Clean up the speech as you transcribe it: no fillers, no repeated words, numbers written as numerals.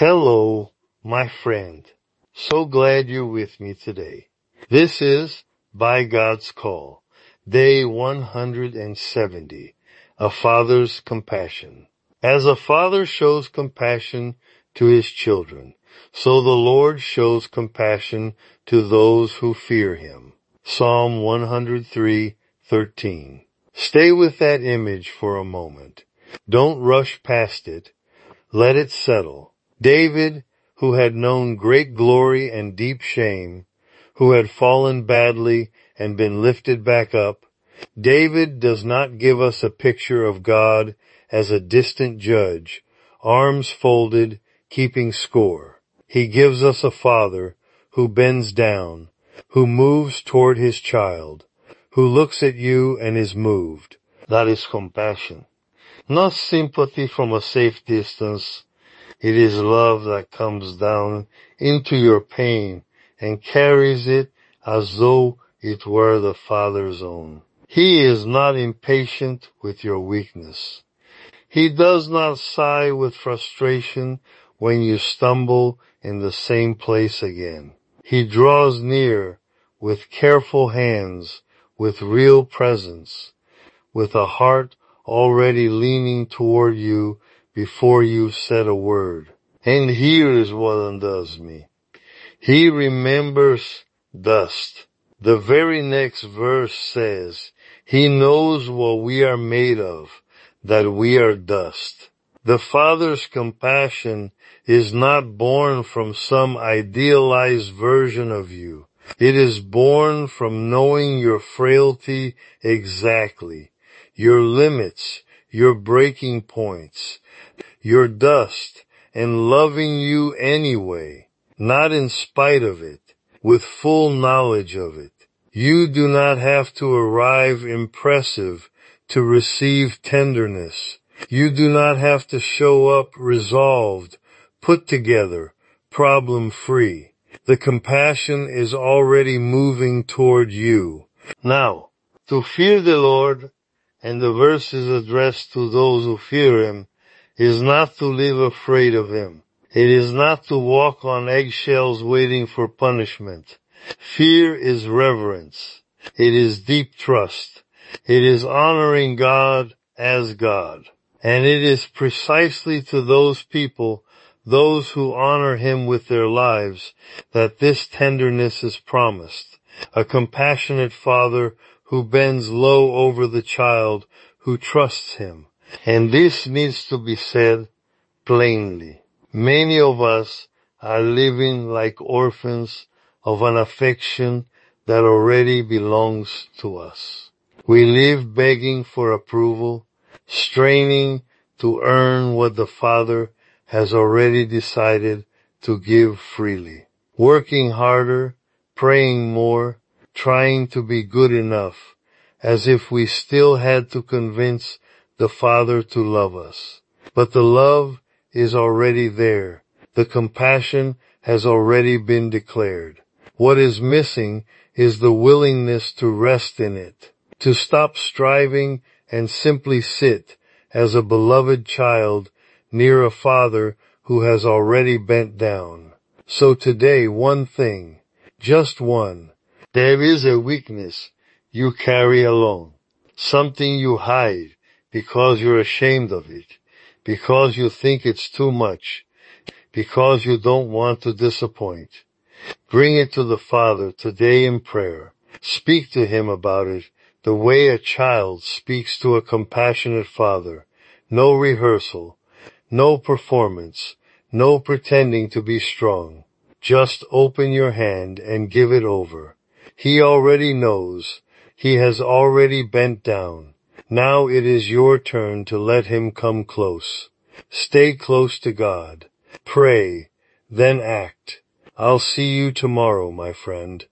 Hello, my friend. So glad you're with me today. This is By God's Call, Day 170, A Father's Compassion. As a father shows compassion to his children, so the Lord shows compassion to those who fear him. Psalm 103:13. Stay with that image for a moment. Don't rush past it. Let it settle. David, who had known great glory and deep shame, who had fallen badly and been lifted back up, David does not give us a picture of God as a distant judge, arms folded, keeping score. He gives us a father who bends down, who moves toward his child, who looks at you and is moved. That is compassion. Not sympathy from a safe distance. It is love that comes down into your pain and carries it as though it were the Father's own. He is not impatient with your weakness. He does not sigh with frustration when you stumble in the same place again. He draws near with careful hands, with real presence, with a heart already leaning toward you before you've said a word. And here is what undoes me. He remembers dust. The very next verse says, He knows what we are made of, that we are dust. The Father's compassion is not born from some idealized version of you. It is born from knowing your frailty exactly, your limits, your breaking points, your dust, and loving you anyway, not in spite of it, with full knowledge of it. You do not have to arrive impressive to receive tenderness. You do not have to show up resolved, put together, problem-free. The compassion is already moving toward you. Now, to fear the Lord, and the verse is addressed to those who fear him, is not to live afraid of him. It is not to walk on eggshells waiting for punishment. Fear is reverence. It is deep trust. It is honoring God as God. And it is precisely to those people, those who honor him with their lives, that this tenderness is promised. A compassionate father who bends low over the child who trusts him. And this needs to be said plainly. Many of us are living like orphans of an affection that already belongs to us. We live begging for approval, straining to earn what the Father has already decided to give freely. Working harder, praying more, trying to be good enough, as if we still had to convince the Father to love us. But the love is already there. The compassion has already been declared. What is missing is the willingness to rest in it, to stop striving and simply sit as a beloved child near a Father who has already bent down. So today, one thing, just one. There is a weakness you carry alone, something you hide because you're ashamed of it, because you think it's too much, because you don't want to disappoint. Bring it to the Father today in prayer. Speak to him about it the way a child speaks to a compassionate father. No rehearsal, no performance, no pretending to be strong. Just open your hand and give it over. He already knows. He has already bent down. Now it is your turn to let him come close. Stay close to God. Pray, then act. I'll see you tomorrow, my friend.